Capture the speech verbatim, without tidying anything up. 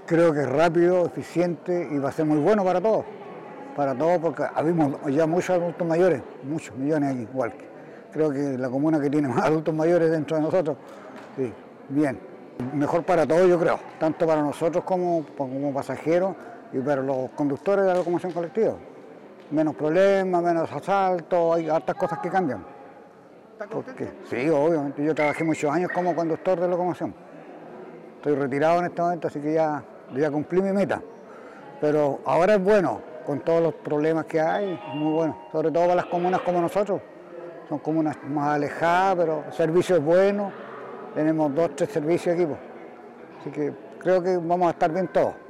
Creo que es rápido, eficiente y va a ser muy bueno para todos. Para todos porque habemos ya muchos adultos mayores, muchos millones aquí igual. Creo que la comuna que tiene más adultos mayores dentro de nosotros, sí, bien. Mejor para todos yo creo, tanto para nosotros como, como pasajeros y para los conductores de la locomoción colectiva. Menos problemas, menos asaltos, hay hartas cosas que cambian. ¿Está contento? Porque, sí, obviamente, yo trabajé muchos años como conductor de locomoción. Estoy retirado en este momento, así que ya, ya cumplí mi meta. Pero ahora es bueno, con todos los problemas que hay, es muy bueno. Sobre todo para las comunas como nosotros. Son comunas más alejadas, pero el servicio es bueno. Tenemos dos, tres servicios de equipo. Así que creo que vamos a estar bien todos.